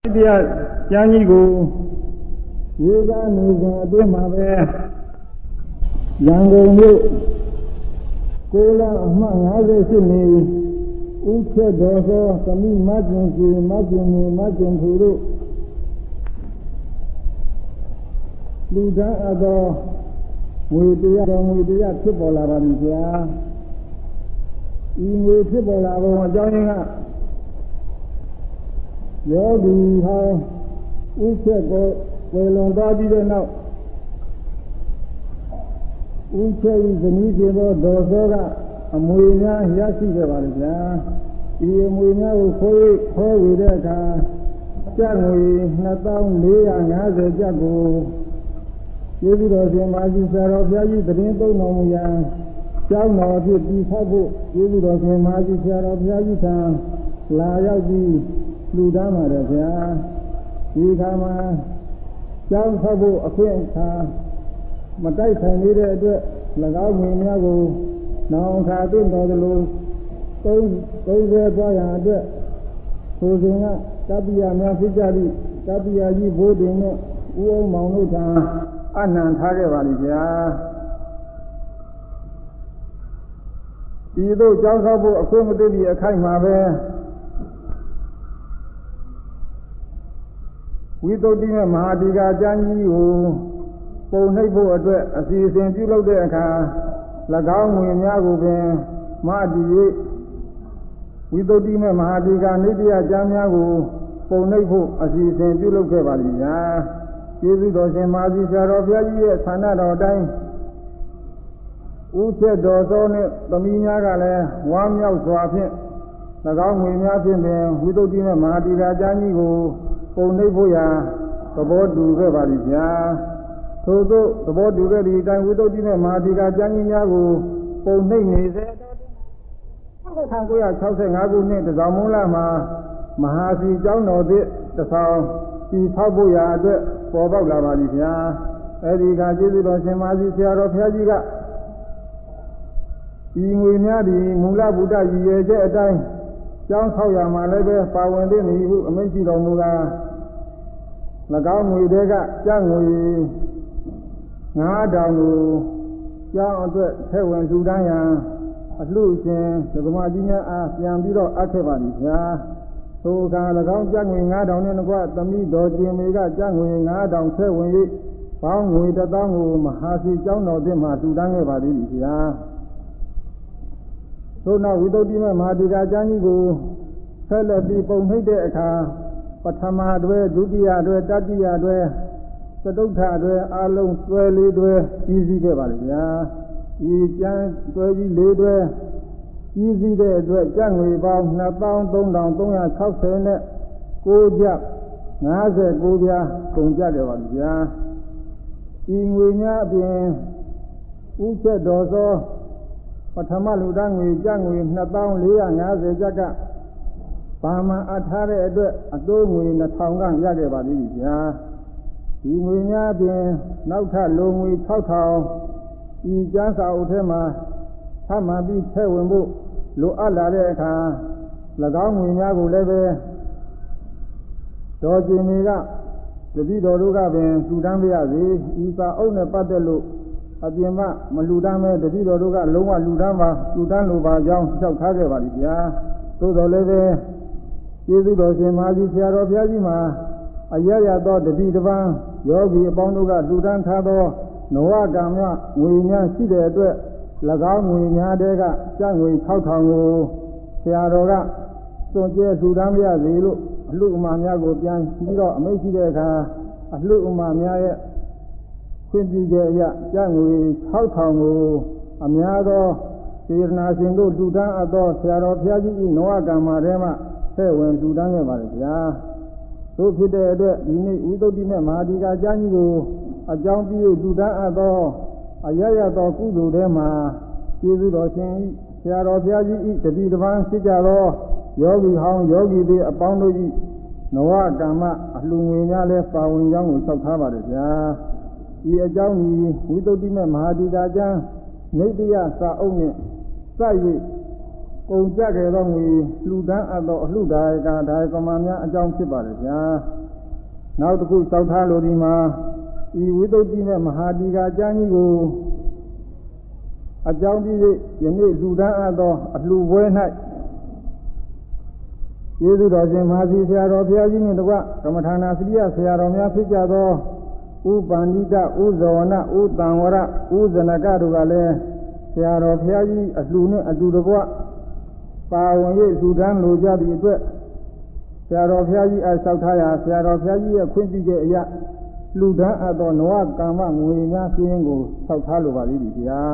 တရားကျမ်းကြီးကိုရေးသားနေစဉ်အတွင်းမှာပဲရန်ကုန်မြို့ကိုလအမှတ်58နေဥချက်တော်သောသမိမတ်ကျင်စီမတ်ကျင်နေမတ်ကျင်သူတို့လူသားအတော်ငွေတရားဖြစ်ပေါ်လာပါပြီဗျာဤငွေဖြစ်ပေါ်လာပုံအကြောင်းရင်းကယောဂီဟောင်းဥချက်ကိုဝေလွန်သွားပြီးတဲ့နောက်ဥချက်ဤဇနီးဖြစ်သောဒေါ်စောကအမွေများရရှိခဲ့ပါလိမ့်ဗျာဒီအမွေများကိုခေါ်ဝေတဲ့အခါကျပ်ငွေ2450ကျပ်ကိုကျေးဇူးတော်ရှင်မာကြီးဆရာတော်ဘုရားကြီးသတင်းသုံးတော်မူရန်ကျောင်းတော်ဖြစ်ပြီးဖောက်ဖို့ကျေးဇူးတော်ရှင်မာကြီးဆရာတော်ဘုရားကြီးထံလာရောက်ပြီးလူသားမှာတယ်ဗျာဒီခါမှာကျောင်းဖောက်ဖို့အခွင့်အခါမတိုက်ဆိုင်နေတဲ့အတွက်၎င်းငွေများကိုနောင်ခါသိတော်သလိုသုံးသွားရန်အတွက်ဆိုစဉ်ကတပိယများဖြစ်ကြသည့်တပိယကြီးဘိုးတင်နဲ့ဦးအောင်မောင်တို့ထံအနံထားခဲ့ပါလိမ့်ဗျာဒီတို့ကျောင်းဆောက်ဖို့အခွင့်မသိသည့်အခိုက်မှာပဲဝိသုဒ္ဓိနဲ့မဟာဒီဃာကျမ်းကြီးကိုပုံနှိပ်ဖို့အတွက်အစီအစဉ်ပြုလုပ်တဲ့အခါ၎င်းငွေများကိုပင်မဟာဒီဝိသုဒ္ဓိနဲ့မဟာဒီဃာနိတ္တယကျမ်းများကိုပုံနှိပ်ဖို့အစီအစဉ်ပြုလုပ်ခဲ့ပါလိမ့်ဗျာကျေးဇူးတော်ရှင်မာကြီးဆရာတော်ဘုရားကြီးရဲ့ဆန္ဒတော်တိုင်းဥချက်တော်သောနဲ့သမီးများကလည်းဝမ်းမြောက်စွာဖြင့်၎င်းငွေများဖြင့်ပင်ဝိသုဒ္ဓိနဲ့မဟာဒီဃာကျမ်းကြီးကိုပုံနှိပ်ဖို့ရာသဘောတူခဲ့ပါလိမ့်ဗျာထို့သောသဘောတူခဲ့သည့်အတိုင်းဝိသုဒ္ဓိနဲ့မဟာဒီဃာကျမ်းကြီးများကိုပုံနှိပ်နေစေ1965ခုနှစ်တစောင်းမုန်းလမှာမဟာစီကျောင်းတော်သစ်တစ်ဆောင်တည်ထောက်ဖို့ရာအတွက်ပေါ်ပေါက်လာပါလိမ့်ဗျာအဲဒီကကျေးဇူးတော်ရှင်မာစီဆရာတော်ဘုရားကြီးကဒီငွေများသည်မူလဗုဒ္ဓရည်ရွယ်ချက်အတိုင်းကျောင်းဆောက်ရမှာလည်းပဲပါဝင်သင့်သည်ဟုအမိန့်ရှိတော်မူကား၎င်းငွေတွေကကျပ်ငွေ9000ကိုကျောင်းအတွက်ထည့်ဝင်ထူတန်းရန်အလှရှင်ဒကမကြီးများအားပြန်ပြီးတော့အပ်ခဲ့ပါလိမ့်ဗျာထိုအခါ၎င်းကျပ်ငွေ9000နဲ့တကွသမီးတော်ကျင်မေကကျပ်ငွေ9000ထည့်ဝင်၍ပေါင်းငွေ1000ကိုမဟာစီကျောင်းတော်သစ်မှထူတန်းခဲ့ပါလိမ့်ဗျာထို့နောက်ဝိသုဒ္ဓိနဲ့မဟာဒီဃာကျမ်းကြီးကိုဆက်လက်ပြီးပုံနှိပ်တဲ့အခါပထမတွဲဒုတိယတွဲတတိယတွဲသတုဋ္ဌတွဲအလုံးတွဲ၄တွဲကြီးစည်းခဲ့ပါလိမ့်ဗျာဒီကျမ်းတွဲကြီး၄တွဲကြီးစည်းတဲ့အတွက်ကျပ်ငွေပေါင်း2360နဲ့9ကျပ်59ပြားကုန်ကြခဲ့ပါလိမ့်ဗျာဒီငွေများအပြင်ဥချက်တော်သောပထမလူသားငွေကျပ်ငွေ2450ကျပ်ကဘာမှအထားတဲ့အတွက်အတိုးငွေ2000ကရခဲ့ပါလိမ့်ဗျာဒီငွေများအပြင်နောက်ထပ်လိုငွေ6000ဤကျန်းစာအုပ်ထဲမှာထပ်မှပြီးထည့်ဝင်ဖို့လိုအပ်လာတဲ့အခါ၎င်းငွေများကိုလည်းပဲတော်ကျင်တွေကတပည့်တော်တို့ကပင်ထူတန်းပြရစေဤစာအုပ်နဲ့ပတ်သက်လို့အပြင်မှမလူတန်းမဲ့တပည့်တော်တို့ကလုံးဝလူတန်းလိုပါကြောင်းလျှောက်ထားခဲ့ပါလိမ့်ဗျာသို့တော်လည်းပဲကျေးဇူးတော်ရှင်မာကြီးဆရာတော်ဘုရားကြီးမှာအရရသောတတိတပန်းယောဂီအပေါင်းတို့ကလူတန်းထားသောနဝကံမြငွေများရှိတဲ့အတွက်၎င်းငွေများတဲ့ကကျပ်ငွေ6000ကိုဆရာတော်ကစွန့်ကြဲလူတန်းပြရစီလို့အလှဥမာများကိုပြန်ပြီးတော့အမိန့်ရှိတဲ့အခါအလှဥမာများရဲ့ခွင့်ပြုချက်အရကျပ်ငွေ6000ကိုအများသောစေတနာရှင်တို့လူတန်းအပ်သောဆရာတော်ဘုရားကြီး၏နဝကံမှာထဲမှထည့်ဝင်လူတန်းခဲ့ပါလေဗျာသို့ဖြစ်တဲ့အတွက်ဒီနေ့ဝိသုဒ္ဓိနဲ့မဟာဒီဃာကျမ်းကြီးကိုအကြောင်းပြုလူတန်းအပ်သောအရရသောကုသိုလ်ထဲမှာကျေးဇူးတော်ရှင်ဆရာတော်ဘုရားကြီး၏တတိတပန်းဖြစ်ကြသောယောဂီဟောင်းယောဂီတွေအပေါင်းတို့၏နဝကမ္မအလှငွေများလည်းပါဝင်ကြောင်းကိုလျှောက်ထားပါတယ်ဗျာဒီအကြောင်းကြီးဝိသုဒ္ဓိနဲ့မဟာဒီဃာကျမ်းနိတ္တယစာအုပ်နဲ့စ၍ပုံကြခဲ့သောငွေလှူဒန်းအပ်သောအလှူဒါယကဒါယကမများအကြောင်းဖြစ်ပါလေဗျာနောက်တစ်ခုစောက်ထားလို့ဒီမှာဤဝိသုဒ္ဓိမဲ့မဟာဒီဃာကျမ်းကြီးကိုအကြောင်းပြု၍ယနေ့လှူဒန်းအပ်သောအလှူပွဲ၌ကျေးဇူးတော်ရှင်မဟာစီဆရာတော်ဘုရားကြီးနှင့်တကွကမ္မထာနာစရိယဆရာတော်များဖြစ်ကြသောဥပန္နိတဥဇဝနဥတံဝရဥဇနကတို့ကလည်းဆရာတော်ဘုရားကြီးအလှူနှင့်အတူတကွပါဝင်၍လှူဒန်းလိုကြသည့်အတွက်ဆရာတော်ဘုရားကြီးအားလျှောက်ထားရာဆရာတော်ဘုရားကြီးရဲ့ခွင့်ပြုချက်အရလှူဒန်းအပ်သောနဝကမ္မငွေများပြင်းကိုလျှောက်ထားလိုပါသည်ဗျာ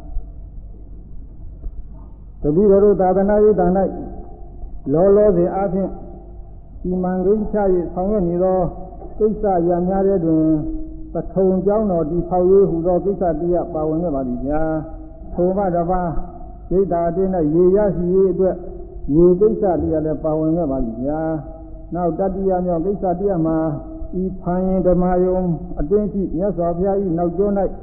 တတိတော်တို့သာသနာ့ရေးတန်၌လောလောဆယ်အားဖြင့်ဒီမံကိန်းချ၍ဆောင်ရွက်နေသောကိစ္စရာများတဲ့တွင်ပထုံကျောင်းတော်ဒီဖောက်ရေးဟူသောကိစ္စတရားပါဝင်ခဲ့ပါသည်ဗျာထိုမှတပါးဒိဋ္ဌာအတွင်း၌ရေရရှိရေးအတွက်ရေကိစ္စတရားလည်းပါဝင်ခဲ့ပါသည်ဗျာနောက်တတိယမြောက်ကိစ္စတရားမှာဤဖန်ရင်ဓမ္မယုံအတွင်းရှိမြတ်စွာဘုရား၏နောက်ကျော၌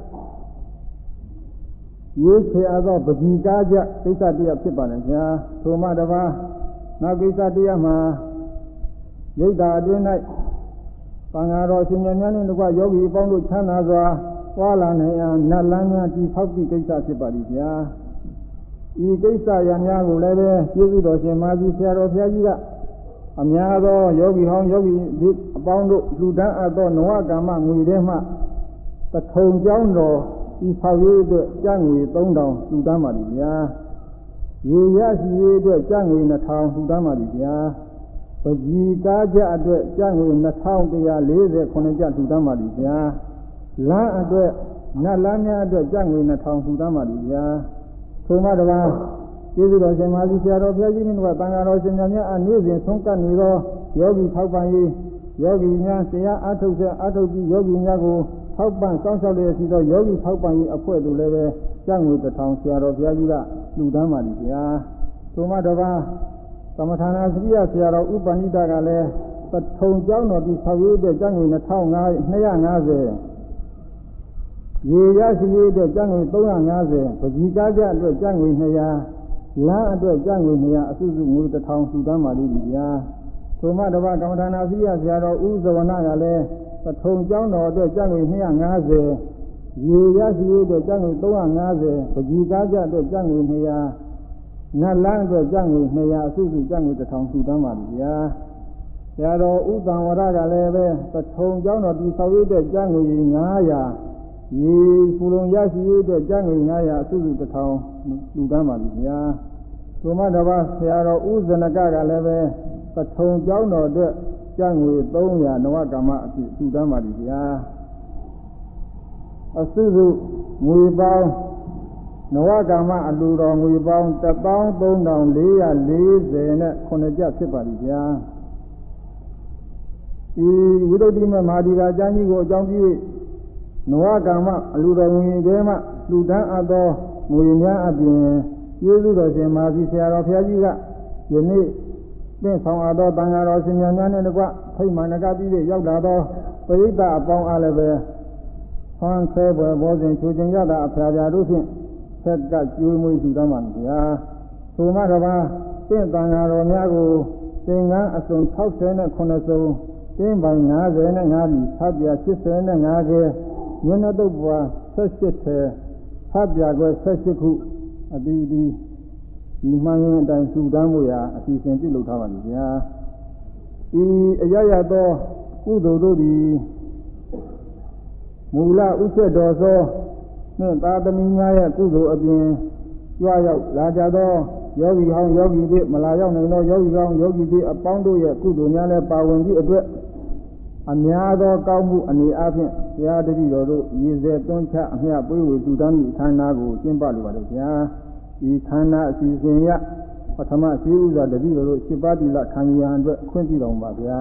ရေးချေအပ်သောပတိကားကြကိစ္စတရားဖြစ်ပါလေဗျာထိုမှတပါးနောက်ကိစ္စတရားမှာဒိဋ္ဌာအတွင်း၌သံဃာတော်ရှင်မြတ်များနှင့်တကွယောဂီအပေါင်းတို့ချမ်းသာစွာသွားလာနိုင်ရန်နတ်လမ်းများတည်ဆောက်သည့်ကိစ္စဖြစ်ပါသည်ဗျာဤကိစ္စရာများကိုလည်းပဲကျေးဇူးတော်ရှင်မာကြီးဆရာတော်ဘုရားကြီးကအများသောယောဂီဟောင်းယောဂီအပေါင်းတို့လူတန်းအပ်သောနဝကမ္မငွေထဲမှပထုံကျောင်းတော်ဤဖောက်ရေးအတွက်ကျပ်ငွေ3000လူတန်းပါသည်ဗျာရေရရှိရေးအတွက်ကျပ်ငွေ2000လူတန်းပါသည်ဗျာပကြီးကားကြအတွက်ကျပ်ငွေ2149ကျပ်လူတန်းပါသည်ဗျာလမ်းအတွက်နတ်လမ်းများအတွက်ကျပ်ငွေ2000လူတန်းပါသည်ဗျာထိုမှတပါးကျေးဇူးတော်ရှင်မကြီးဆရာတော်ဘုရားကြီးနှင့်ကသံဃာတော်ရှင်များအားနေ့စဉ်ဆုံးကပ်နေသောယောဂီထောက်ပံ့ရေးယောဂီများဆရာအထုတ်ပြီးယောဂီများကိုထောက်ပံ့စောင့်ရှောက်လျက်ရှိသောယောဂီထောက်ပံ့ရေးအဖွဲ့တို့လည်းပဲကျပ်ငွေ1000ဆရာတော်ဘုရားကြီးကလှူဒန်းပါလိမ့်ဗျာထိုမှတပါးသမထာနာစရိယဆရာတော်ဥပန္နိတကလည်းပထုံကျောင်းတော်ဒီဆောက်ရေးအတွက်ကျပ်ငွေ250ရေရရှိရေးအတွက်ကျပ်ငွေ350ပကြီးကားကြအတွက်ကျပ်ငွေ200လမ်းအတွက်ကျပ်ငွေ200အစုစုငွေ1000စုတန်းပါလိမ့်ဗျာထိုမှတပါးကမ္မထာနာစရိယဆရာတော်ဥဇဝနကလည်းပထုံကျောင်းတော်အတွက်ကျပ်ငွေ250ရေရရှိရေးအတွက်ကျပ်ငွေ350ပကြီးကားကြအတွက်ကျပ်ငွေ200နတ်လမ်းအတွက်ကျပ်ငွေ200အစုစုကျပ်ငွေ1000စုတန်းပါလိမ့်ဗျာဆရာတော်ဥတံဝရကလည်းပဲပထုံကျောင်းတော်ဒီဆောက်ရေးအတွက်ကျပ်ငွေ900ရေပူလုံရရှိရေးအတွက်ကျပ်ငွေ900အစုစု1000လူတန်းပါလိမ့်ဗျာသို့မှတပါးဆရာတော်ဥဇနကကလည်းပဲပထုံကျောင်းတော်အတွက်ကျပ်ငွေ300နဝကမ္မအဖြစ်လူတန်းပါလိမ့်ဗျာအစုစုငွေပေါင်းနဝကမ္မအလူတော်ငွေပေါင်း13449ကျပ်ဖြစ်ပါလိမ့်ဗျာဒီဝိသုဒ္ဓိမမဟာဒီဃာကျမ်းကြီးကိုအကြောင်းပြုနဝကမ္မအလူတော်ငွေထဲမှလူတန်းအပ်သောငွေများအပြင်ကျေးဇူးတော်ရှင်မဟာစီဆရာတော်ဘုရားကြီးကယနေ့သင်ဆောင်အပ်သောတန်ဃာတော်ရှင်များနဲ့တကွဖိမှန်နကပြီးရောက်လာသောပရိသတ်အပေါင်းအားလည်းပဲဖန်ဆဲပွဲဘောဇင်ချူခြင်းရတာအဖျားဖျားတို့ဖြင့်ဆက်ကကျွေးမွေးစုတမ်းပါဗျာထိုမှတပါးသင်တန်ဃာတော်များကိုသင်္ကန်းအစုံ69စုံသင်ပိုင်55ပြီဖတ်ပြ85ခဲညနေတုပ်ပွား78ထဲဖတ်ပြခွဲ78ခုအတီးဒီမှန်ရင်အတိုင်းစုတမ်းမှုရာအစီအစဉ်ပြုလုပ်ထားပါလိမ့်ဗျာဤအရရသောကုသိုလ်တို့သည်မူလဥစ္စေတော်သောနှင့်သာသမီများရဲ့ကုသိုလ်အပြင်ကြွရောက်လာကြသောယောဂီဟောင်းယောဂီတွေမလာရောက်နိုင်သောယောဂီဟောင်းယောဂီတွေအပေါင်းတို့ရဲ့ကုသိုလ်များလည်းပါဝင်သည့်အတွက်အများသောကောင်းမှုအနေအချင်းဆရာတပည့်တော်တို့ရည်စဲသွန်းချအမျှပွေးဝေစုတမ်းသည့်ခန္ဓာကိုကျင့်ပလိုပါလို့ဗျာဒီခန္ဓာအစီအစဉ်ရပထမရှိဥစွာတပည့်တော်တို့7ပါးတိလခံရန်အတွက်ခွင့်ပြုတော်ပါဗျာ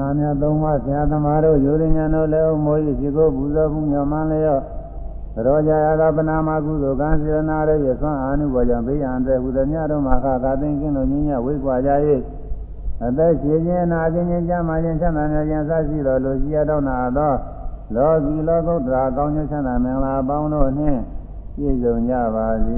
နာမြတ်သုံးပါးဆရာသမားတို့ယောရဉာဏ်တို့လည်းမိုးရရှိကိုပူဇော်မှုမြော်မှန်းလျော့ရောကြရတာပနာမကုသိုလ်ကံစေနာရဲ့ရသွမ်းအာနုဘောကြောင့်ဘေးရန်တဲ့ဟူသည်များတို့မှာခါသာသိခြင်းတို့ညဉ့်ညဝိကွာကြ၍အသက်ရှင်ခြင်းနာခြင်းခြင်းကြမှာခြင်းချမ်းသာခြင်းစရှိတော်လူကြီးရတော်နာသောလောကီလောကုတ္တရာကောင်းကျိုးချမ်းသာမင်္ဂလာပေါင်းတို့နှင့်ပြည့်စုံကြပါစေ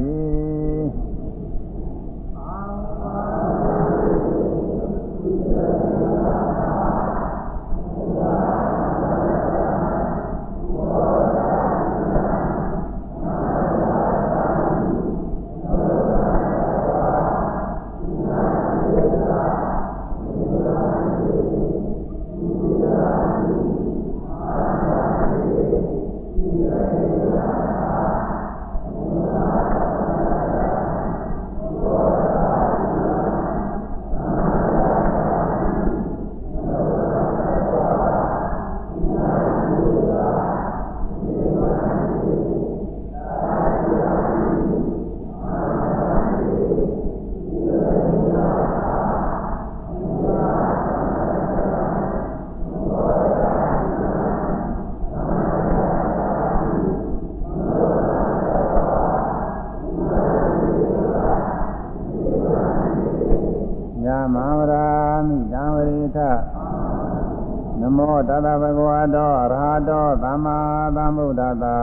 တသဗ္ဗဂဝါတောအရဟတောသမ္မာသမ္ဗုဒ္ဓသာ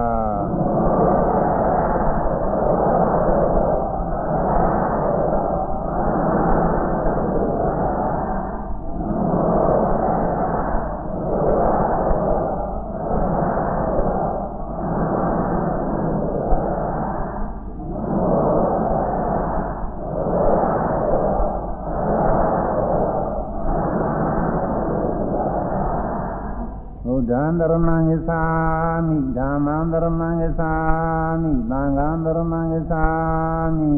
ဓမ္မံဓမ္မံဂစ္ဆာမိဓမ္မံဓမ္မံဂစ္ဆာမိသံဃံဓမ္မံဂစ္ဆာမိ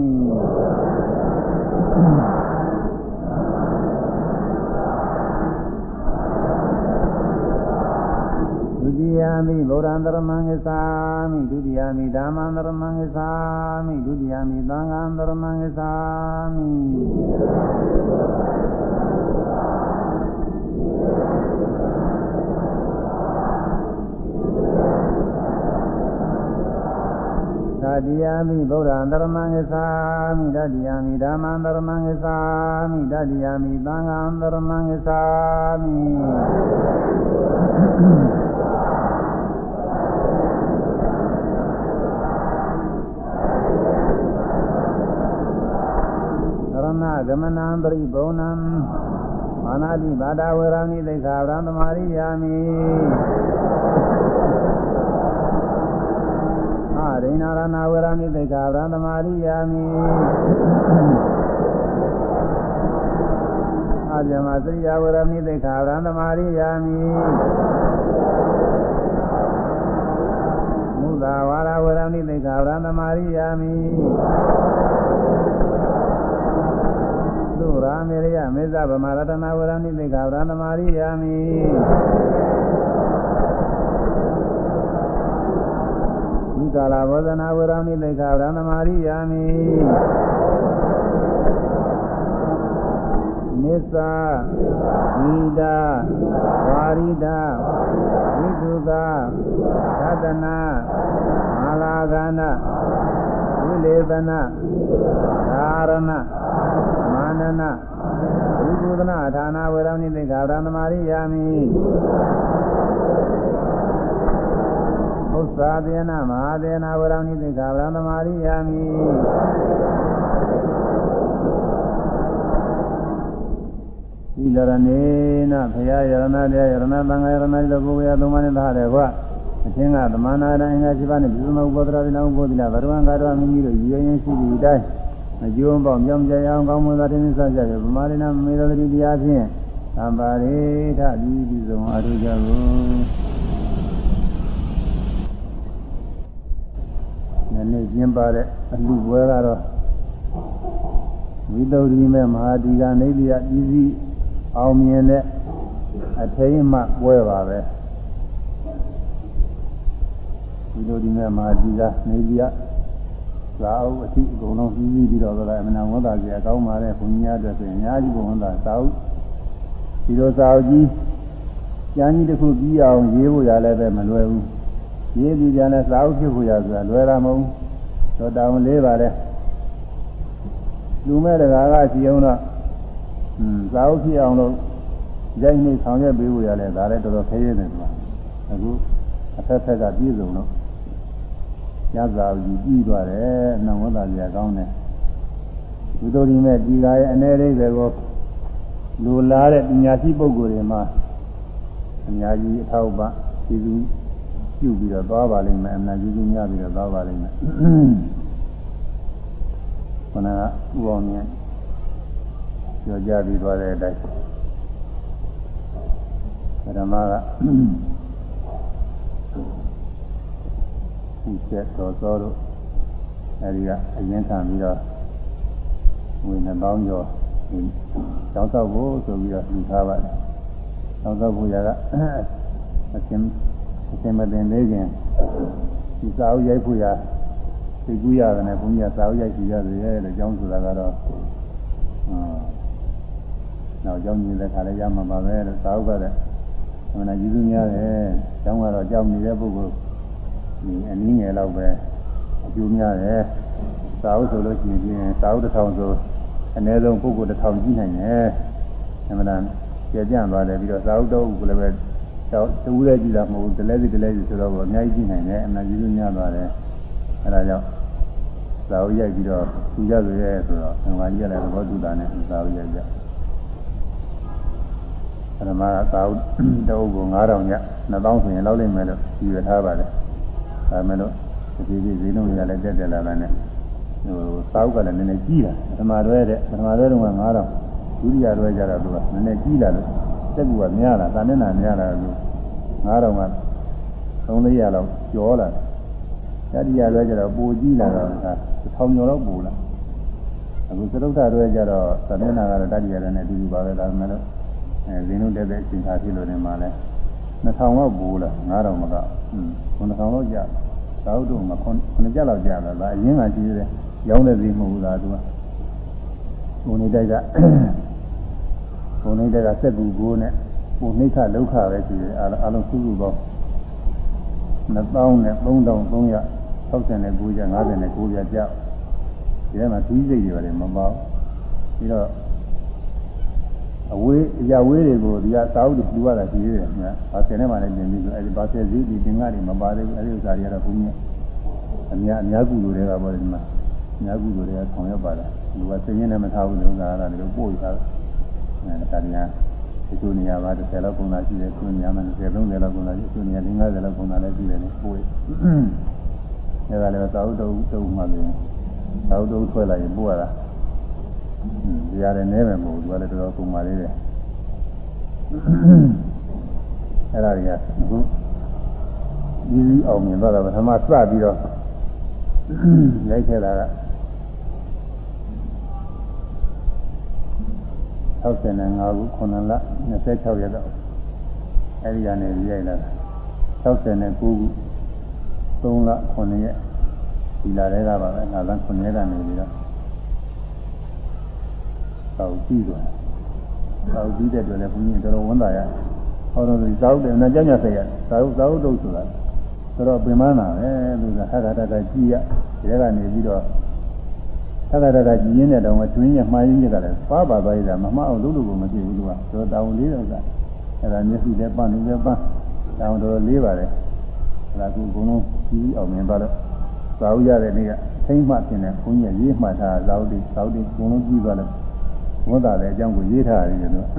ဒုတိယမိဗုဒ္ဓံဓမ္မံဂစ္ဆာမိဒုတိယမိဓမ္မံဓမ္မံဂစ္ဆာမိဒုတိယမိသံဃံဓမ္မံဂစ္ဆာမိတတိယမိဗုဒ္ဓံဓမ္မံဂစ္ဆာမိတတိယမိဓမ္မံဓမ္မံဂစ္ဆာမိတတိယမိသံဃံဓမ္မံဂစ္ဆာမိသရဏဂမနံပရိဘုံနံမာနာတိဘာဒဝေရဏိသိက္ခာပရံသမာရိယာမိဒိဏရဏဝရဏိသိက္ခာပရံသမာရိယာမိအာဇမစရိယဝရဏိသိက္ခာပရံသမာရိယာမိမုဒ္ဒဝါရဝရဏိသိက္ခာပရံသမာရိယာမိသုရာမေရယမေဇဗမရတနာဝရဏိသိက္ခာပရံသမာရိယာမိကာလဘောဇနာဝရဏိသိက္ခာပရံသမာရိယာမိနိစ္စဝိဒာဝါရိဒာဝိသုကာသတနာမာလာဂန္ဓဝိလေသနာဓာရဏမာနနာဝိပုဒနာဌာနဝရဏိသိက္ခာပရံသမာရိယာမိဥစ္စာသေနမဟာသေနဝရဏိသိက္ခာပရံသမာရိယာမိဤဒရဏေနဘုရားယရဏတရားယရဏသံဃာယရဏတို့ဘုရားသုံးပါးနဲ့သားတယ်ကွာအချင်းကသမဏနာအင်္ဂါ7ပါးနဲ့ပြုမဥပ္ပဒရာနာဥပ္ပဒိလဗရဝံကာရမိမိတို့ရည်ရင်းရှိသည့်အတိုင်းအကျိုးပေါင်းကြောင်းကြရအောင်ကောင်းမွန်သောတင်းစကြရဗမာရိနာမေတော်တိတရားဖြင့်သံပါရိထဒီဒီဆုံးအထုကြကုန်နေ့ကျင်းပတဲ့အလှပွဲကတော့ဝိသုဒ္ဓိမေမဟာဒီဃနေတိယပြည်စည်းအောင်မြင်တဲ့အထိမ်းအမှတ်ပွဲပါပဲဝိသုဒ္ဓိမေမဟာဒီဃနေတိယသာအုပ်အထိအကုန်လုံးပြည်စည်းပြီးတော့လည်းအမနာဝန္တာကြီးအကောင်းပါတဲ့ဘုန်းကြီးများအတွက်ဆိုရင်အများကြီးဘုန်းသာသာအုပ်ဒီလိုသာအုပ်ကြီးကျန်ကြီးတစ်ခုပြီးအောင်ရေးဖို့ရလည်းပဲမလွယ်ဘူးရေးပြီးပြန်လဲစာအုပ်ဖြစ်ဖို့ရဆိုတာလွယ်တာမဟုတ်ဘူးတော့တောင်းလေးပါလေလူမဲ့တကာကကြည့်အောင်တော့စာအုပ်ဖြစ်အောင်လို့ရိုက်နေဆောင်ရွက်ပေးဖို့ရလဲဒါလည်းတော်တော်ခဲရဲတယ်ကွာအခုအဖက်ဖက်ကပြည့်စုံတော့ရသာကြီးပြီးသွားတယ်နှောင်ဝတ်တာကြီးကောင်းတယ်ဒီလိုဒီမဲ့ဒီကရဲ့အနေအိဗေကိုလူလားတဲ့ပညာရှိပုဂ္ဂိုလ်တွေမှာအများကြီးအထောက်ပံ့ကျေးဇူးပြုပြီးတော့သွားပါလိမ့်မယ်အများကြီးများပြီးတော့သွားပါလိမ့်မယ်ခန္ဓာဥပအောင်နဲ့ကြောကြပြီးသွားတဲ့အတိုင်းဓမ္မကဒီချက်တော်သောတို့အဲဒီကအရင်ခံပြီးတော့ဝိနည်းပေါင်းကျော်ကျောင်းသောက်ဖို့ဆိုပြီးတော့လှူထားပါတယ်ကျောင်းသောက်ဖို့ရကအရှင်မတင်သေးခင်ဒီစာအုပ်ရိုက်ဖို့ရသိကူးရတယ်နဲ့ဘုန်းကြီးကစာအုပ်ရိုက်ကြည့်ရတယ်လို့ကျောင်းဆိုတာကတော့နောက်ကျောင်းကြီးတဲ့ခါလည်းရမှာပါပဲလို့စာအုပ်ကလည်းအမှန်ကြီးစုများတယ်ကျောင်းကတော့ကြောက်နေတဲ့ပုဂ္ဂိုလ်ဒီအနည်းငယ်လောက်ပဲအကျိုးများတယ်စာအုပ်ဆိုလို့ရှိရင်စာအုပ်တစ်ထောင်ဆိုအနည်းဆုံးပုဂ္ဂိုလ်တစ်ထောင်ကြည့်နိုင်တယ်အမှန်တန်ကျေပြန့်သွားတယ်ပြီးတော့စာအုပ်တော့ကိုလည်းပဲတူးရဲကြည့်တာမဟုတ်ဘူးတလဲစီဆိုတော့အများကြီးကြည့်နိုင်တယ်အမှန်ကြီးစုများသွားတယ်အဲဒါကြောင့်စာအုပ်ရိုက်ပြီးတော့သူကြဆိုရဲဆိုတော့ငါကြီးကလည်းသဘောတူတာနဲ့စာအုပ်ရိုက်ကြဓမ္မကစာအုပ်တော့ကို9000ကျ2000ဆိုရင်လောက်လိမ့်မယ်လို့ယူရထားပါတယ်ဒါမဲ့လို့ဒီဈေးနှုန်းတွေကလည်းတက်လာတာနဲ့ဟိုစာအုပ်ကလည်းနည်းနည်းကြီးတာပထမတွဲတုန်းက9000ဒုတိယတွဲကြတော့သူကနည်းနည်းကြီးလာလို့တက်ကူကများလာတာနဲ့နာများလာလို့9000က300လောက်ကျော်လာတတိယတွဲကြတော့ပိုကြီးလာတော့1000ကျော်လောက်ပိုလာအခုသရုပ်ထတွဲကြတော့သမဏကတော့တတိယတွဲနဲ့အတူတူပါပဲဒါပေမဲ့လို့ဈေးနှုန်းတက်တဲ့အချိန်ခါဖြစ်လို့နေမှာလဲ2000လောက်ပိုလာ9000မက9000လောက်ကျသာဝတ္ထုမှာ9ကျလောက်ကျတာဒါအရင်ကကြီးတယ်ရောင်းတဲ့ဈေးမဟုတ်ဘူးလားသူကဘုံနေတိုက်ကစက်ကူကိုနဲ့ပုံနှိမ့်ခလောက်ခပဲရှိတယ်အလုံးစုစုပေါင်း2000နဲ့3369ကျ59ကျကြောက်ဒီထဲမှာသီးစိတ်တွေပါတယ်မပေါ့ပြီးတော့အဝေးအရာဝေးတွေကိုဒီကသာဝတ္ထုလူရတာရှိသေးတယ်ခင်ဗျာဘာဆယ်နဲ့မှလည်းပြင်ပြီးဆိုအဲဒီဘာဆယ်ဈေးဒီတင်ကားတွေမပါသေးဘူးအဲဒီဥစ္စာတွေကတော့ဘုန်းကြီးအများကုလူတွေကပေါ့ဒီမှာအများကုလူတွေကဆောင်ရွက်ပါတယ်လူကစိတ်ရင်းနဲ့မထားဘူးလို့ဥစ္စာကလည်းပို့ရတာဒါကတရားတချို့နေရာမှာ10လောက်ကုန်တာရှိတယ်တချို့နေရာမှာ20 30လောက်ကုန်တာရှိတယ်တချို့နေရာ50လောက်ကုန်တာလည်းရှိတယ်လို့ပို့ရအဲဒါလည်းသာဝတ္ထုတုံးမှလည်းသာဝတ္ထုထွက်လာရင်ပို့ရတာဒီရတယ်နဲမယ်မဟုတ်ဘူးသူကလည်းတော်တော်ကုန်ပါသေးတယ်အဲ့ဒါတွေကအခုဒီအောင်မြင်တော့ပထမစပြီးတော့ရိုက်ခဲ့တာက65ခု9လ26ရက်တော့အဲ့ဒီကနေရိုက်လာတာ69ခု3လ9ရက်ဒီလာတွေကပါပဲငါလ9ရက်ကနေပြီးတော့သောက်ကြည့်တော့သောက်ကြည့်တဲ့အတွက်လည်းဘုန်းကြီးတော်တော်ဝန်တာရဟောတော့ဒီသောက်တယ်နဲ့ကြောက်ကြဆက်ရသောက်တုတ်ဆိုတာတော်တော်ပင်မနာပဲသူကဟတာတကြည့်ရဒီကနေပြီးတော့ဟတာတကြည့်ရင်းတဲ့တောင်မှကျွင်းရမှားရင်းကြတယ်ပါပါသွားရတာမမအောင်လို့လို့မဖြစ်ဘူးသူကတော်တောင်လေးတော့ကအဲ့ဒါမျက်စိလည်းပန်းနေလည်းပန်းတောင်တော်လေးပါတယ်အဲ့ဒါကူဘုံလုံးကြီးအောင်မြင်ပါတော့သာဝရတဲ့နေ့ကထိမ့်မှတင်တယ်ဘုန်းကြီးရေးမှတ်ထားသာဝတိဘုံလုံးကြီးသွားလို့ဝန်တာတဲ့အကြောင်းကိုရေးထားရတယ်လို့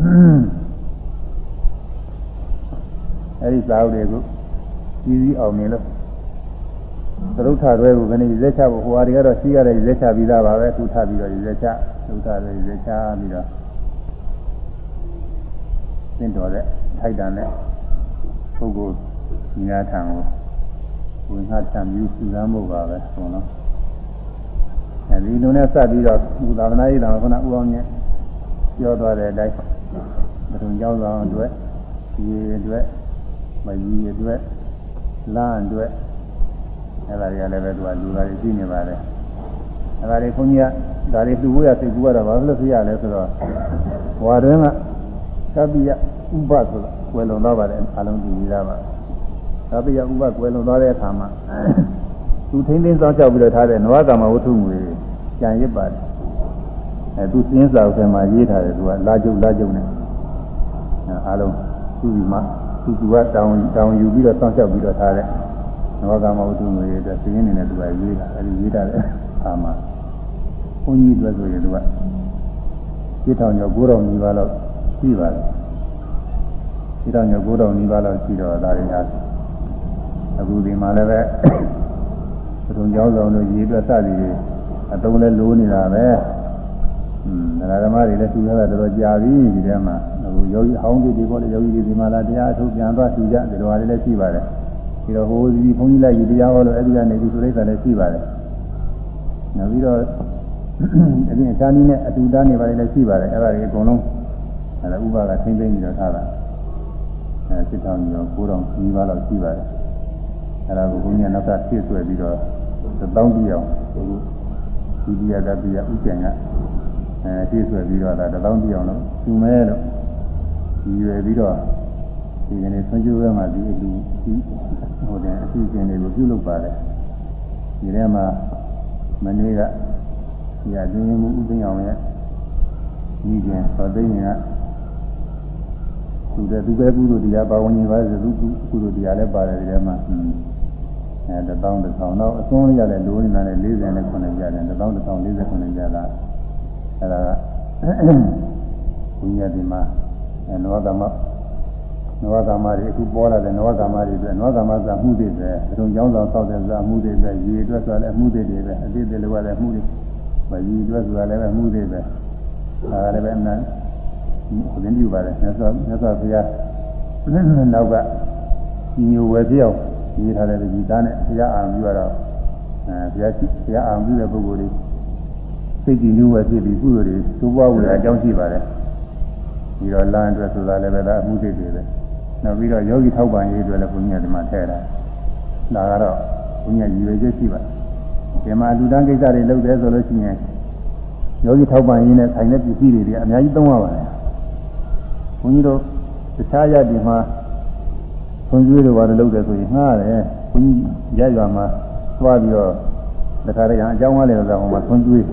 အဲဒီသာဝတွေကိုကြီးအောင်မြင်လို့သရုပ်ထတွဲကိုခဏရက်ချဖို့ဟိုဟာတွေကတော့ရှိရတယ်ရက်ချပြီးသားပါပဲသူထပြီးတော့ရက်ချသုထတွေရက်ချပြီးတော့သင်တော်တဲ့ထိုက်တန်တဲ့ပုဂ္ဂိုလ်ညာထံကိုဝင်ဟာချမ်းယူစူးစမ်းဖို့ပါပဲဟုတ်နော်အဲဒီလိုနဲ့စပ်ပြီးတော့ဘုရားသနာရေးတော်ကဥအောင်မြတ်ပြောသွားတဲ့အတိုင်းဘုံကြောင်းဆောင်အတွက်ဒီအတွက်မကြီးအတွက်လမ်းအတွက်အဲ့ဒါတွေကလည်းပဲသူကလူသားတွေရှိနေပါတယ်အဲ့ဒါတွေခွန်ကြီးကဒါတွေသူ့ဘုရားစိတ်ကူရတာဘာလို့ဖြစ်ရလဲဆိုတော့ဟွာတွင်ကသဗ္ဗယဥပဆိုတာကွယ်လွန်သွားပါတယ်အလုံးကြည့်ရပါသဗ္ဗယဥပကွယ်လွန်သွားတဲ့အခါမှာသူထိန်းသိမ်းစောင့်ရှောက်ပြီးတော့ထားတဲ့နဝကမ္မဝတ္ထုငွေကြံရစ်ပါတယ်သူစင်းစာအုပ်ထဲမှာရေးထားတယ်သူကလာကျုပ်နဲ့အားလုံးသူဒီမှာသူကတောင်းယူပြီးတော့စောင့်ရှောက်ပြီးတော့ထားတဲ့နဝကမ္မဝတ္ထုငွေအတွက်စင်းနေနဲ့သူကရေးတာအဲဒီရေးထားတဲ့အခါမှာဘုန်းကြီးအတွက်ဆိုရင်သူက7000ကျော်9000နီးပါးလောက်ရှိပါတယ်7000ကျော်9000နီးပါးလောက်ရှိတော့ဒါတွေဟာအခုဒီမှာလည်းပဲပထုံကျောင်းဆောင်တို့ရေးအတွက်စသည်တွေအတုံးလဲလိုးနေတာပဲတရားဓမ္မတွေလည်းသူရတာတော်တော်ကြာပြီဒီထဲမှာအခုယောဂီဟောင်းတွေပေါ့လေယောဂီတွေဒီမှာလာတရားအထုတ်ပြန်သွားသူကြဒီလိုဟာတွေလည်းရှိပါတယ်ဒီတော့ဟိုဒီဘုန်းကြီးလိုက်တရားဟောလို့အဲ့ဒီကနေဒီဆိုလိုက်တာလည်းရှိပါတယ်နောက်ပြီးတော့အဲ့ဒီအတားနည်းနဲ့အတူတားနေပါလေလည်းရှိပါတယ်အဲ့ဒါတွေအကုန်လုံးအဲ့ဒါဥပကထိမ့်သိမ့်ပြီးတော့ထားတာ7000ကျော်9000နီးပါးလောက်ရှိပါတယ်အဲ့ဒါကိုဘုန်းကြီးကနောက်ကဖြည့်ဆွဲပြီးတော့1000တိအောင်ဒီဒီရတတိယဥကျင်ကဖြည့်ဆွဲပြီးတော့ဒါ1000တိအောင်လို့ယူမဲလို့ဒီရွယ်ပြီးတော့ဒီကနေ့ဆွေးကြိုးရမှာဒီအလူဟိုတဲ့အစီအစဉ်တွေကိုပြုလုပ်ပါတယ်ဒီထဲမှာမနေ့ကဒီအတင်းမှုဥသိအောင်ရဲ့ဒီကျင်သောသိရင်ကသူတဲ့သူပဲကုသိုလ်တရားပါဝင်နေပါစေသူကုသိုလ်တရားလည်းပါတယ်ဒီထဲမှာ1000 1000တော့အစွန်းရတဲ့လိုနေတာနဲ့49ရတယ်1000 1049ရတာအဲ့ဒါကဘုရားဒီမှာနဝကမ္မတွေအခုပေါ်လာတဲ့နဝကမ္မတွေပဲနဝကမ္မကမှုတွေပဲအထုံကျောင်းဆောင်သောက်တဲ့ဇာမှုတွေပဲရေအတွက်ဆိုလည်းမှုတွေပဲအတိတ်တွေလည်းလည်းမှုတွေမရေအတွက်ဆိုလည်းပဲမှုတွေပဲဒါကလည်းပဲအမှန်ဟိုသင်ပြုပါတယ်မြတ်စွာဘုရားနောက်ကဒီမျိုးဝယ်ပြောင်းရေးထားတဲ့ဒီသားနဲ့ဘုရားအာရုံပြုရတော့ဘုရားအာရုံပြုတဲ့ပုဂ္ဂိုလ်တွေစိတ်ကြည်နူးဝယ်ဖြစ်ပြီးကုသိုလ်တွေသိုးပွားဝယ်အကြောင်းရှိပါတယ်ပြီးတော့လမ်းအတွက်ဆိုတာလည်းပဲဒါအမှုတွေပဲနောက်ပြီးတော့ယောဂီထောက်ပံ့ရေးအတွက်လည်းဘုရားဒီမှာထည့်တာဒါကတော့ဘုရားရည်ရွယ်ချက်ရှိပါတယ်ဒီမှာလူတန်းကိစ္စတွေလုပ်တယ်ဆိုလို့ရှိရင်ယောဂီထောက်ပံ့ရေးနဲ့ဆိုင်တဲ့ပစ္စည်းတွေအများကြီးသုံးရပါတယ်ဘုန်းကြီးတို့တခြားရည်ဒီမှာဆွန်ကျွေးတွေဘာလို့လုပ်တယ်ဆိုရင်ငှားတယ်ဘုန်းကြီးရရွာမှာသွားပြီးတော့တခါတည်းအကြောင်းကားလေတော့ဟိုမှာဆွန်ကျွေး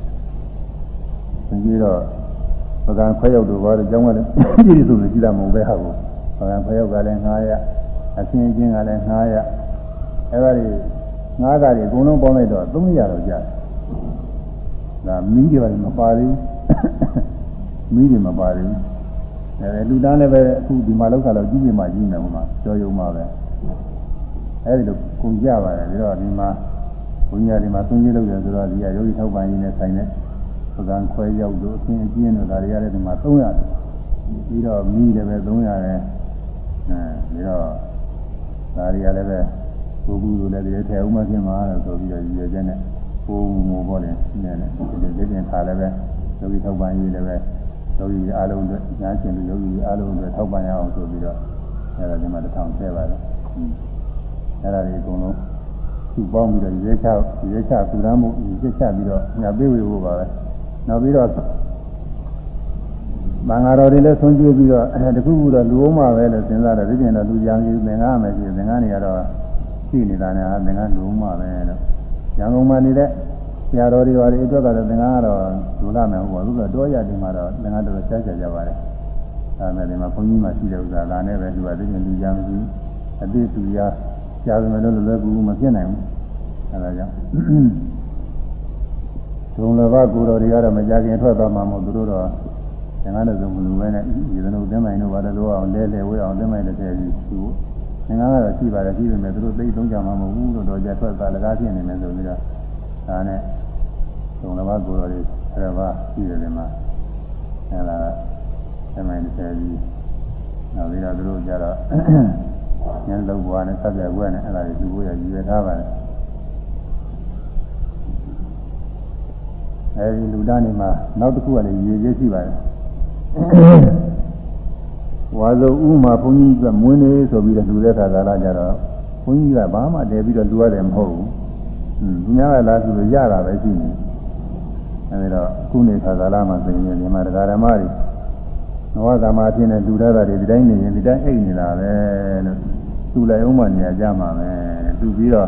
တော့ပကံခွဲရောက်တို့ဘာလို့အကြောင်းကားလေပြည်စုံကြည့်တာမဟုတ်ပဲဟာကိုပကံခွဲရောက်ကလည်း900အချင်းချင်းကလည်း900အဲ့ဒါတွေ9တာတွေအကုန်လုံးပေါင်းလိုက်တော့300တော့ကြာဒါမီးတွေပါမပါသေးဘူးမီးတွေမပါသေးဘူးလူတန်းလည်းပဲအခုဒီမှာလောက်ခါတော့ကြီးကြီးမှကြီးနေမှာကြောရုံမှာပဲအဲဒီလိုကုန်ကြပါတယ်ပြီးတော့ဒီမှာဘုန်းကြီးကဒီမှာသုံးကြီးလောက်ရဆိုတော့ဒီကယောဂီထောက်ပံ့ရေးနဲ့ဆိုင်တဲ့ပကံခွဲရောက်တို့အချင်းအချင်းတို့ဒါတွေကလည်းဒီမှာ300ပြီးတော့မီးလည်းပဲ300တယ်ပြီးတော့ဒါတွေကလည်းပဲဘုဘူးတို့လည်းဒီထဲဥမဖြစ်မှာလို့ဆိုပြီးတော့ရည်ရွယ်ချက်နဲ့ပိုးမိုးပေါ်တယ်နည်းနည်းဒီပြင်ထားလည်းပဲယောဂီထောက်ပံ့ရေးလည်းပဲယောဂီအားလုံးအတွက်ညာရှင်လူယောဂီအားလုံးအတွက်ထောက်ပံ့ရအောင်ဆိုပြီးတော့အဲ့ဒါဒီမှာ1000ထည့်ပါတယ်အဲ့ဒါတွေအကုန်လုံးသူ့ပေါင်းပြီးတော့ရွေးချကူရမ်းမှုရွေးချပြီးတော့ညာပေးဝေဖို့ပါပဲနောက်ပြီးတော့မင်္ဂလာတော်တွေလည်းဆွံ့ကျွေးပြီးတော့တခုခုတော့လူအောင်မှာပဲလို့စဉ်းစားတယ်ဒီပြင်တော့လူကြံကြီးသင်္ကားမယ်ရှိသင်္ကားနေရတော့ရှိနေတာနဲ့သင်္ကားလူအောင်မှာပဲလို့ရန်ကုန်မှာနေတဲ့ဆရာတော်တွေပါတယ်အတွက်ကတော့သင်္ကားကတော့လူလာမယ်ဟုတ်ပါဘူးတော့ရတယ်မှာတော့သင်္ကားတော်ဆက်ကြကြပါတယ်ဒါနဲ့ဒီမှာဘုန်းကြီးမှရှိတဲ့ဥစ္စာဒါနဲ့ပဲလူကဒီပြင်လူကြံကြီးအတိသူရကြားမယ်လို့လည်းကူမဖြစ်နိုင်ဘူးအဲဒါကြောင့်ဒုံလဘကိုတော်တွေကတော့မကြခင်ထွက်သွားမှာမဟုတ်သူတို့တော့သင်္ကားလည်းစုံလူပဲနဲ့ဒီလိုသင်္မိုင်းတို့ဘာလို့အောင်လဲဝဲအောင်သင်္မိုင်းတစ်ထည့်ပြီးသူသင်္ကားကတော့ရှိပါတယ်ရှိပေမဲ့သူတို့သိသုံးကြမှာမဟုတ်ဘူးလို့တော့ကြထွက်သွားလကားဖြစ်နေမယ်ဆိုပြီးတော့ဒါနဲ့ဒုံလဘကိုတော်တွေအဲ့ဒါရှိတယ်ဒီမှာအဲ့ဒါသင်္မိုင်းတစ်ထည့်ပြီးနောက်ပြီးတော့သူတို့ကြတော့ဉာဏ်လုံးဘွားနဲ့ဆက်ပြဘွားနဲ့အဲ့ဒါတွေသူ့ကိုရည်ရွယ်ထားပါတယ်အဲဒီလူသားနေမှာနောက်တစ်ခုကလည်းရည်ရွယ်ရှိပါတယ်ဝါဇုဥမှာဘုန်းကြီးကမွေးနေဆိုပြီးတော့လူတဲ့ခါကာလကြတော့ဘုန်းကြီးကဘာမှတည်ပြီးတော့လူရတယ်မဟုတ်ဘူးသူများကလာဆိုလို့ရတာပဲရှိနေအဲဒီတော့အခုနေခါကာလမှာဆိုရင်ဒီမှာတရားဓမ္မတွေဝကမာဖြစ်နေလူရတာတွေဒီတိုင်းနေရင်ဒီတိုင်းအိတ်နေတာပဲလို့သူ့လိုက်အောင်မှနေကြမှာပဲသူပြီးတော့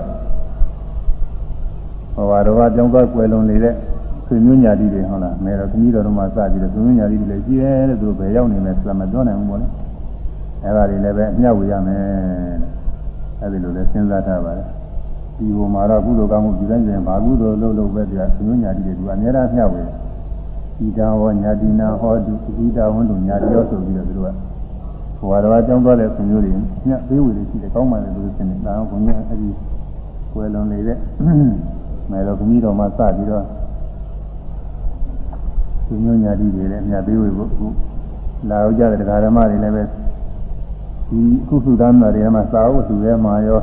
ဟောပါတော့ကြောင်းသွားကွယ်လွန်နေတဲ့ဆွေမျိုးညာတိတွေဟုတ်လားမဲတော့ခကြီးတော်တို့မှစပြီးတော့ဆွေမျိုးညာတိတွေလည်းရှိတယ်လို့သူဘယ်ရောက်နေလဲဆိုတာမပြောနိုင်ဘူးပေါ့လေအဲ့ဒါတွေလည်းပဲအမျှဝေရမယ်အဲ့ဒီလိုလဲစဉ်းစားထားပါတယ်ဒီဟိုမှာတော့ကုသိုလ်ကောင်းမှုဒီတိုင်းရင်ဘာကုသိုလ်လုပ်ပဲဒီကဆွေမျိုးညာတိတွေသူအများအားမျှဝေဤတာဝညာတိနာဟောတုဤတာဝန္တုညာတိရောဆိုပြီးတော့သူတို့ကဟိုကတော့ကြောင်းသွားတဲ့ဆွေမျိုးတွေညပေးဝေလေးရှိတယ်ကောင်းပါလေလို့ရှင်နေတာဘုန်းကြီးအဲ့ဒီကွယ်လွန်နေတဲ့မဲတော့ခကြီးတော်မှစပြီးတော့ဆွေမျိုးညာတိတွေလည်းညပေးဝေဖို့အခုလာရောက်ကြတဲ့တရားဓမ္မတွေလည်းပဲဒီကုသသနာတွေမှာစာအုပ်သူထဲမှာရော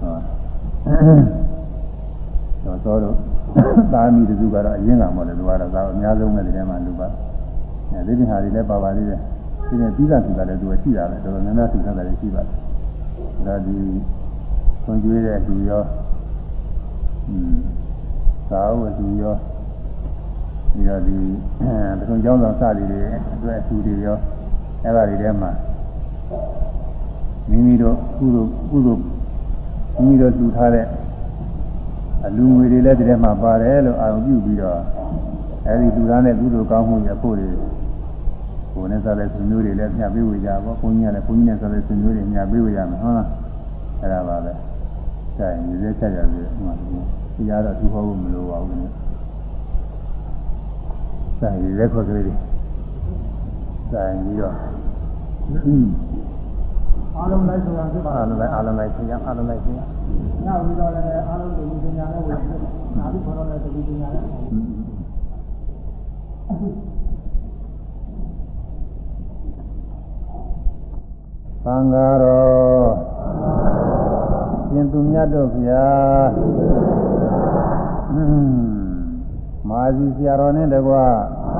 တော့တော့သာမီတစုကတော့အရင်ကမှလည်းလူကတော့သာအများဆုံးပဲဒီထဲမှာလူပါအဲဒီဒီဟာတွေလည်းပါပါသေးတယ်ဒီနေ့ပြီးသားသူကလည်းသူရှိတာပဲတော်တော်များများသူကလည်းရှိပါတယ်ဒါဒီခွန်ကျွေးတဲ့လူရောသာအုပ်သူရောဒီတော့ဒီတခုံကျောင်းဆောင်စသည်တွေအတွက်သူတွေရောအဲ့ဒါတွေထဲမှာမိမိတို့ကုသိုလ်မိမိတို့လူထားတဲ့အလူငွေတွေလည်းဒီထဲမှာပါတယ်လို့အာရုံပြုပြီးတော့အဲဒီလူသားနဲ့ကုသိုလ်ကောင်းမှုရဖို့တွေကိုယ်နဲ့စားတဲ့ဆွေမျိုးတွေလည်းညှပ်ပေးဝေကြပါဘုန်းကြီးကလည်းဘုန်းကြီးနဲ့စားတဲ့ဆွေမျိုးတွေညှပ်ပေးဝေရမယ်ဟုတ်လားအဲ့ဒါပါပဲใช่ရည်စဲချက်ရပြီဟိုမှာတရားတော့သူဟောဖို့မလိုပါဘူးလေใช่ရည်စဲခေါ်ကြတယ်ใช่ပြီးတော့အားလုံးလိုက်ဆိုတာဖြစ်ပါအားလုံးလိုက်ဆင်းရအားလုံးလိုက်ဆင်းရညပြီးတော့လည်းအားလုံးကိုပညာနဲ့ဝင်ဖြစ်နာပြီးခေါ်တော့လည်းတတိပညာနဲ့သံဃာတော်ရှင်သူမြတ်တို့ဗျာမာဇီဆရာတော်နဲ့တကွာ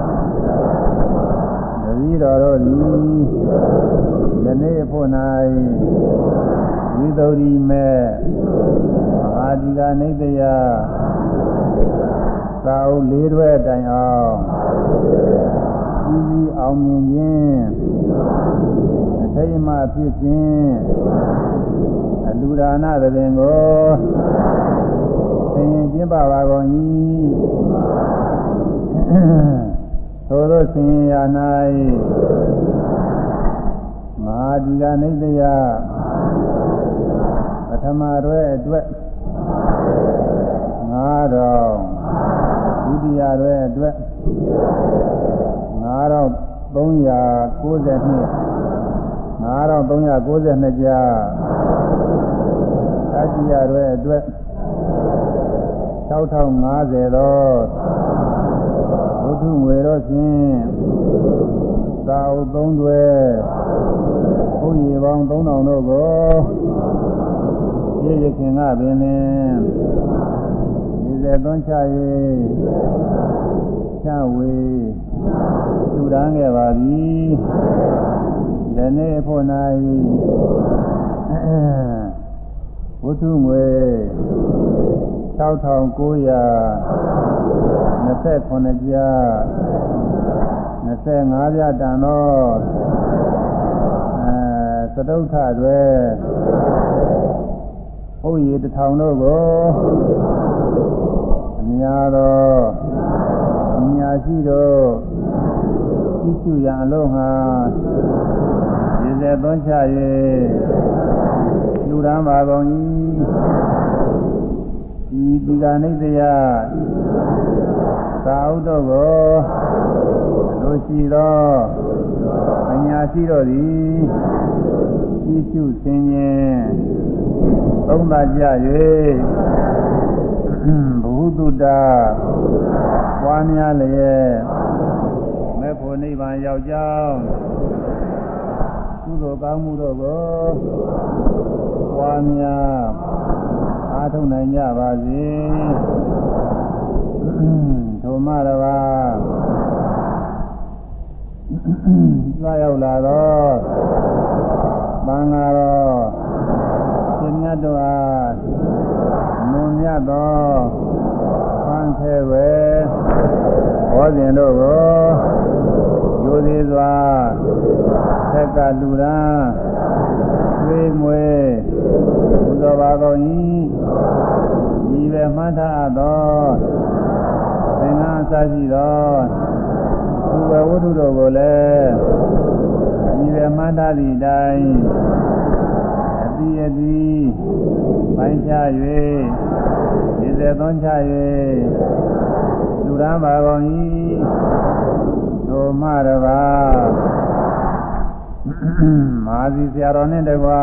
တပည့်တော်တို့သည်ယနေ့ဖို့၌ဝိသုဒ္ဓိမေမဟာဒီကနိတယသာဥလေးတွဲတိုင်အောင်ကြီးအောင်မြင်ခြင်းအထိတ်မှဖြစ်ခြင်းအလူဒါနသဘင်ကိုသင်ရင်ကျင့်ပါပါကုန်၏သို့သောဆင်ရာ၌မဟာဒီကနိတယပထမတွဲအတွက်9တော်ဒုတိယတွဲအတွက်9392ကျာတတိယတွဲအတွက်6050တော်ဘုသူငွေတော်ဖြင့်သာဥ3တွဲဘုရေပေါင်း3000တို့ကိုရည်ရခင်ကပင်လင်ဒီစေသွန်းချ၍ချဝေသူတန်းခဲ့ပါသည်ယနေ့ဖို့၌ဝတ္ထုငွေ6929ကျာ25ပြတန်သောသတုထတွဲဟုတ်ရည်1000တို့ကိုအများသောအများရှိတို့ကြည့်ရှုရန်အလုံးဟာရည်စဲသွန်းချ၍လူရန်ပါကုန်၏ဒီကနိတယသာဥဒ္ဓကိုလူရှိသောအညာရှိတို့သည်ကြည့်ရှုဆင်ခြင်းသုံးပါကြ၍ဘုသူတ္တပွားများလျက်မေဖို့နိဗ္ဗာန်ရောက်ကြောင်းကုသိုလ်ကောင်းမှုတို့ကိုပွားများအားထုတ်နိုင်ကြပါစေထိုမှတပါးသာရောက်လာတော့သံဃာတော်ရှင်မြတ်တို့အားမွန်မြတ်သောဖန်ဆဲဝဲဟောစဉ်တို့ကိုရိုသေစွာက်ကလူရန်သွေးမွေဘုသောဘာကုန်၏ဒီပဲမှတ်ထားသောသင်္ကန်းအစရှိသောသူဝဝတ္ထုတို့ကိုလည်းဒီပဲမှတ်ထားသည့်အတိုင်းအတိအတိပိုင်းခြား၍ဒီစေသွန်းချ၍လူရန်ပါကုန်၏သို့မှတပါမဟာစီဆရာတော်နှင့်တကွာ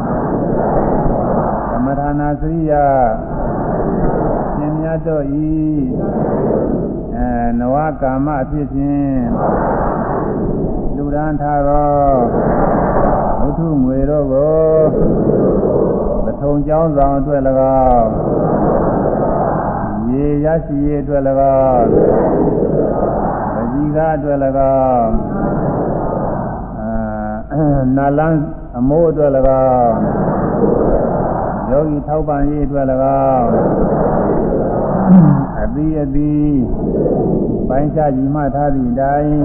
သမထနာစရိယရှင်မြတ်တို့ဤနဝကာမအဖြစ်ဖြင့်လူရန်ထားသောဝတ္ထုငွေတို့ကိုပထုံကျောင်းဆောင်အတွက်၎င်းရေရရှိရေးအတွက်၎င်းပကြီးကားအတွက်၎င်းနာလန်းအမိုးအတွက်၎င်းယောဂီထောက်ပံ့ရေးအတွက်၎င်းအသီးအသီးပိုင်းခြားကြီးမှထားသည့်အတိုင်း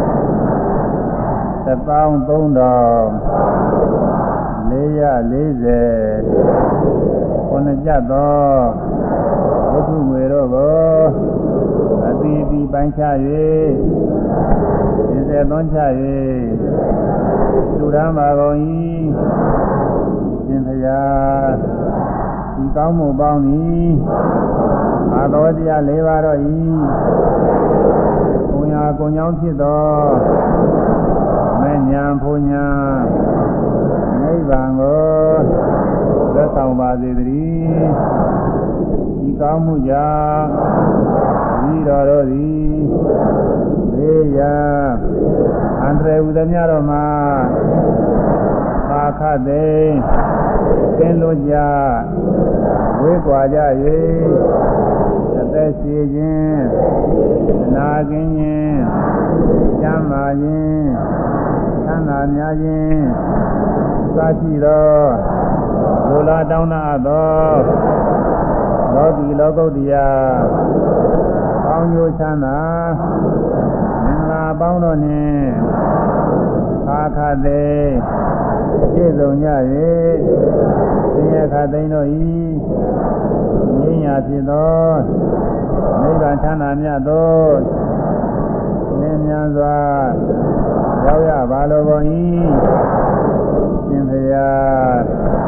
13,440ခုနှစ်ကျပ်သောဝတ္ထုငွေတို့ကိုအသီးအသီးပိုင်းခြား၍ဒီစေသွန်းချ၍လူရန်ပါကုန်၏ရှင်ဘုရားဒီကောင်းမှုပေါင်းသည်အာတော်တရား၄ပါးတော့၏ကိုညာကိုညောင်းဖြစ်သောမဲ့ညာဘုံညာနိဗ္ဗာန်ကိုသက်ဆောင်ပါစေတည်းဒီကောင်းမှုကြောင့်ဤတော်တို့သည်ဘေးရန်အန္တရာယ်ဥဒမြတော်မှာပါခတ်သိသင်လို့ကြဝေးကွာကြ၍အသက်ရှိခြင်းနာကျင်ခြင်းကျမ်းမာခြင်းသံဃာများခြင်းသာရှိသောလူလာတောင်းတသောလောကီလောကုတ္တရာကောင်းကျိုးချမ်းသာမင်္ဂလာပေါင်းတို့နှင့်ပါခတ်သိပြည့်စုံကြ၍သင်္ရခသိန်းတို့ဤငြိမ်းရာဖြစ်သောနိဗ္ဗာန်ချမ်းသာမြတ်သောလင်းမြန်စွာရောက်ရပါလိုကုန်၏ရှင်ဘုရား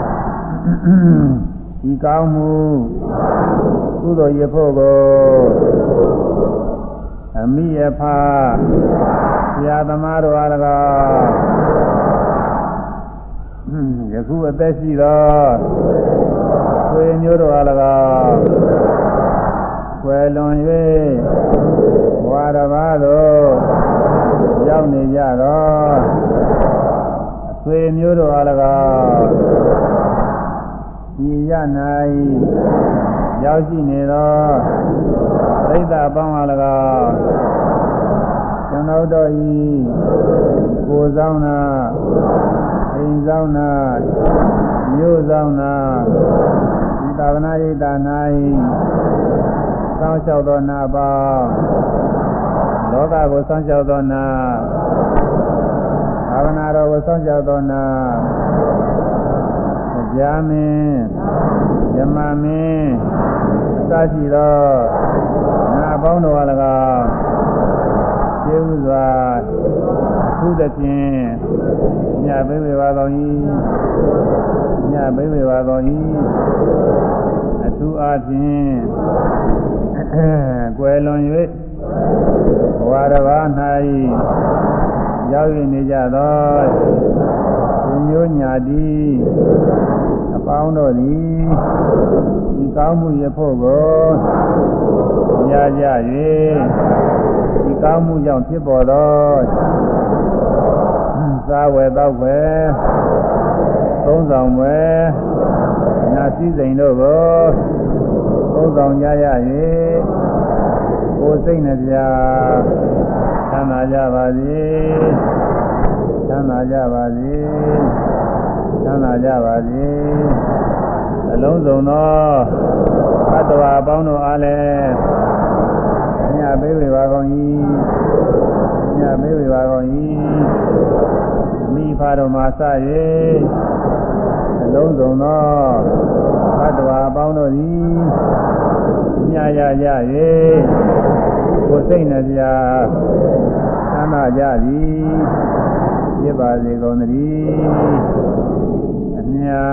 ဒီကောင်းမှုကုသိုလ်ရဖို့ကိုအမိယဖဆရာသမားတို့အား၎င်းယခုအသက်ရှိသောဆွေမျိုးတို့အား၎င်းွယ်လွန်၍ဘဝတစ်ပါးသို့ရောက်နေကြတော့အဆွေမျိုးတို့အား၎င်းဒီရ၌ရောက်ရှိနေသောပြိဿအပေါင်းအား၎င်းကျွန်တော်တို့ဤကိုယ်ဆောင်နာအိမ်ဆောင်နာမြို့ဆောင်နာဒီသာဝနာရိတာ၌စောင့်ရှောက်သောနာပေါင်းလောကကိုစောင့်ရှောက်သောနာဘာဝနာတော်ကိုစောင့်ရှောက်သောနာတရားမင်းယမမင်းအစရှိသောနာပေါင်းတော်အား၎င်းကျေးဇူးစွာသူသဖြင့်ညဘိဝေပါတော်၏ညဘိဝေပါတော်၏အထူးအားဖြင့်ကွယ်လွန်၍ဘဝတစ်ပါး၌ရောက်ရနေကြသောသူမျိုးညာတိအပေါင်းတို့သည်ဒီကောင်းမှုရဖို့ကိုရကြ၍ဒီကောင်းမှုကြောင့်ဖြစ်ပေါ်သောစားဝယ်တောက်ဝယ်သုံးဆောင်ဝယ်နာစည်းစိမ်တို့ကိုသုံးဆောင်ကြရ၍ကိုယ်စိတ်နှပြချမ်းသာကြပါစေချမ်းသာကြပါစေချမ်းသာကြပါစေအလုံးစုံသောဘတ်တော်အပေါင်းတို့အားလည်းညပေးဝေပါကုန်၏ညပေးဝေပါကုန်၏မိဖာတော်မှာစ၍အလုံးစုံသောဘတ်တော်အပေါင်းတို့သည်ညရကြ၍ကိုယ်စိတ်နှပြသမ်းသာကြသည်ဖြစ်ပါစေကုန်သတည်းအမြတ်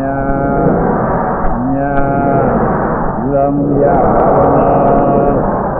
ယူတော်မူကြပါ